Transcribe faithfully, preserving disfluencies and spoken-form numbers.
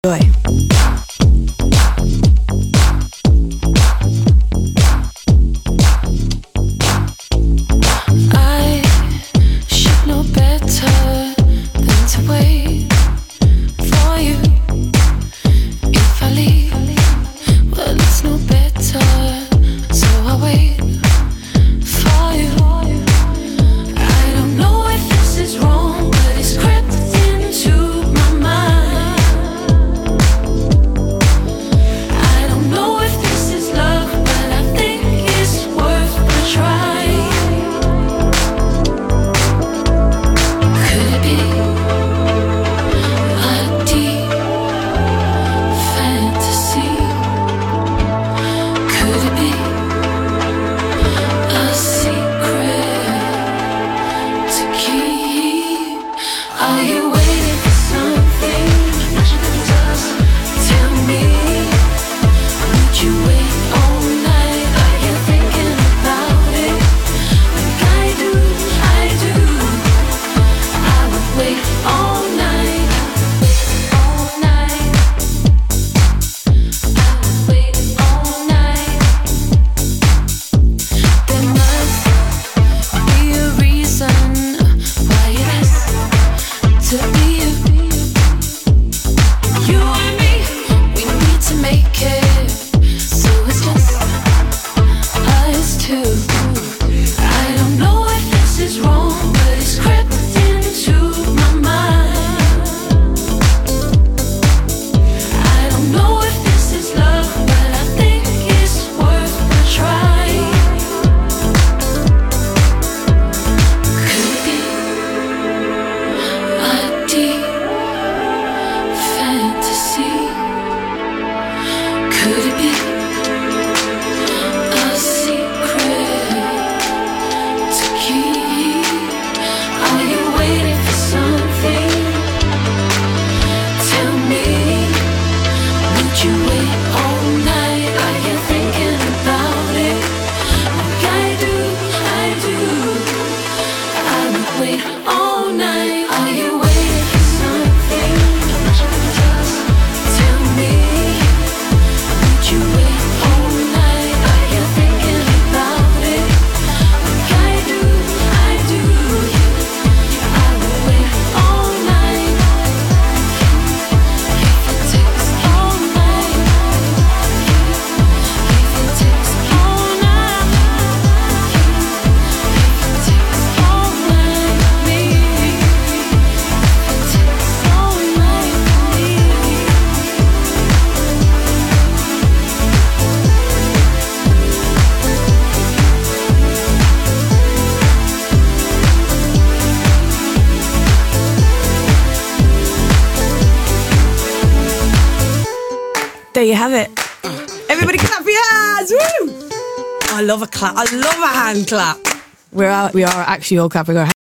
Joy. I should know better than to wait for you. If I leave, well, it's no better, so I wait for you. I don't know if this is wrong, but it's crept into my mind. I don't know if this is love, but I think it's worth a try. Could it be a deep fantasy? Could it be a secret to keep? Are you waiting for something? Just tell me. Would you wait all night? Are you thinking about it? Like I do, I do. I would wait all night, all night. I would wait all night. There must be a reason why it has to be you. You and me, we need to make it so it's just us two. I don't know if this is wrong, but it's crept into my mind. I don't know if this is love, but I think it's worth a try. Could it be a deep fantasy? Could it be a secret to keep? Are you waiting for something? Tell me. Would you wait all night? Are you thinking about it? Like I do, I do. I would wait all night. Are you waiting for something? Just tell me. Would you wait all night? Are you thinking about it? Like I do, I do. I would wait all night. If it takes all night. If it takes all night. If it takes all night for me. If it takes all night for me. There you have it. Everybody clap your hands. Woo! I love a clap. I love a hand clap. We're out, we are actually all clapping our hands.